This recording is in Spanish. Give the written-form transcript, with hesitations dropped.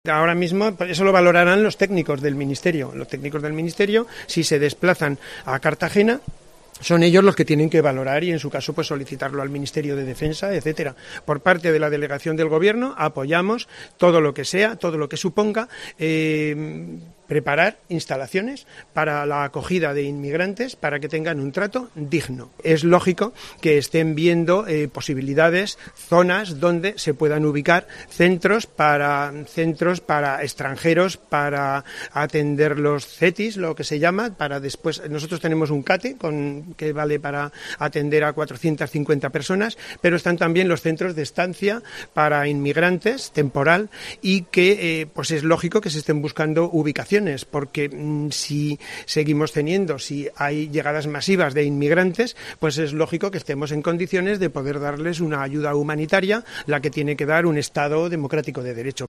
Ahora mismo eso lo valorarán los técnicos del Ministerio. Los técnicos del Ministerio, si se desplazan a Cartagena, son ellos los que tienen que valorar y en su caso pues solicitarlo al Ministerio de Defensa, etcétera. Por parte de la delegación del Gobierno apoyamos todo lo que sea, todo lo que suponga preparar instalaciones para la acogida de inmigrantes para que tengan un trato digno. Es lógico que estén viendo posibilidades, zonas donde se puedan ubicar centros para extranjeros, para atender los CETIs, lo que se llama, para después. Nosotros tenemos un CATE que vale para atender a 450 personas, pero están también los centros de estancia para inmigrantes temporal y que pues es lógico que se estén buscando ubicaciones, porque si hay llegadas masivas de inmigrantes, pues es lógico que estemos en condiciones de poder darles una ayuda humanitaria, la que tiene que dar un Estado democrático de derecho.